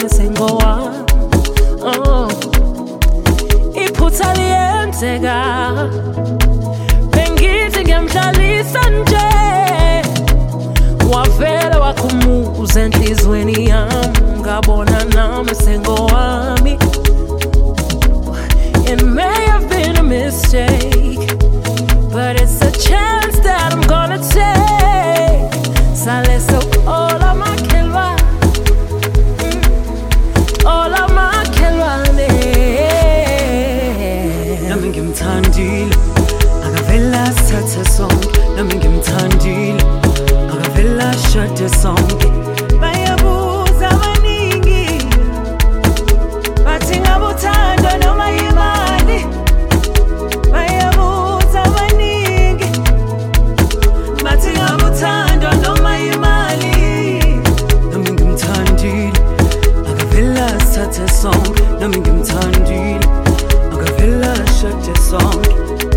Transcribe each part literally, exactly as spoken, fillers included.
nami sengowami. Oh, iphutha liyenzeka, bengithi ngiyamdlalisa nje, wavela wakhumuza enhlizweni yami, ngabona nami sengowami. It may have been a mistake, but it's a chance that I'm gonna take. Sale so all of my kelwa, all of my kelwane. Nami ngimthandile, akavela sathe sonke. Nami ngimthandile, akavela shade sonke. Bayabuza abaningi, bathi ngabuthando noma imali. Bayabuza abaningi, bathi ngabuthando noma imali. Nami ngimthandile, akavela sathe sonke. Nami ngimthandile, akavela shade sonke.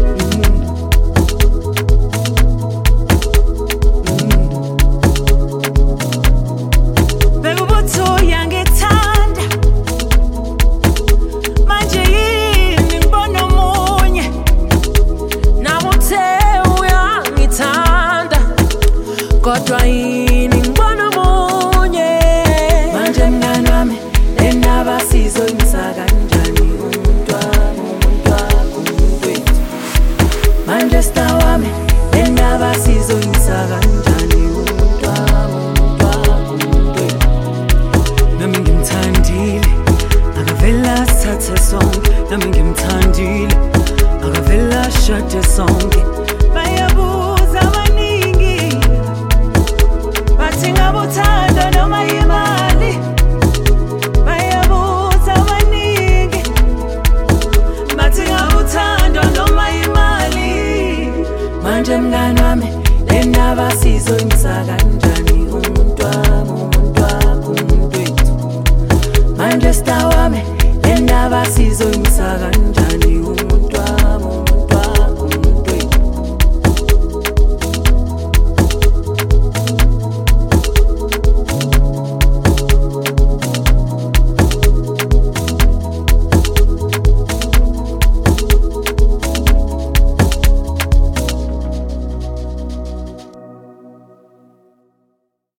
Kodwa yini ngibona munye manje mngani wami, endaba sizoyimisa kanjani umuntu wami, umuntu wami, umuntu wethu. Manje star wami, endaba sizoyimisa kanjani umuntu wami, umuntu wami, umuntu wethu. Nami ngimthandile, akavela sathe sonke. Nami ngimthandile, akavela shade sonke.